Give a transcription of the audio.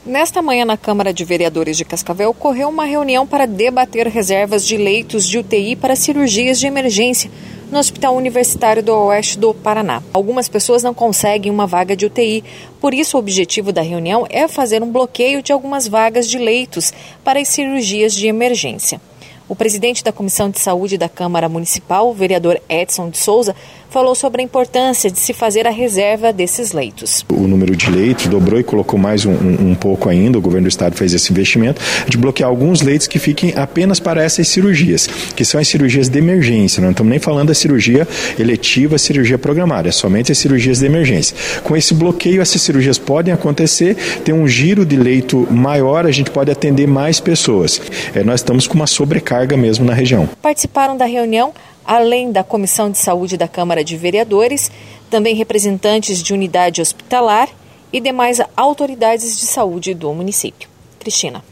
Nesta manhã, na Câmara de Vereadores de Cascavel, ocorreu uma reunião para debater reservas de leitos de UTI para cirurgias de emergência no Hospital Universitário do Oeste do Paraná. Algumas pessoas não conseguem uma vaga de UTI, por isso o objetivo da reunião é fazer um bloqueio de algumas vagas de leitos para as cirurgias de emergência. O presidente da Comissão de Saúde da Câmara Municipal, o vereador Edson de Souza, falou sobre a importância de se fazer a reserva desses leitos. O número de leitos dobrou e colocou mais um pouco ainda, o governo do estado fez esse investimento, de bloquear alguns leitos que fiquem apenas para essas cirurgias, que são as cirurgias de emergência, não estamos nem falando da cirurgia eletiva, cirurgia programada, é somente as cirurgias de emergência. Com esse bloqueio, essas cirurgias podem acontecer, tem um giro de leito maior, a gente pode atender mais pessoas. Nós estamos com uma sobrecarga mesmo na região. Participaram da reunião, além da Comissão de Saúde da Câmara de Vereadores, também representantes de unidade hospitalar e demais autoridades de saúde do município. Cristina.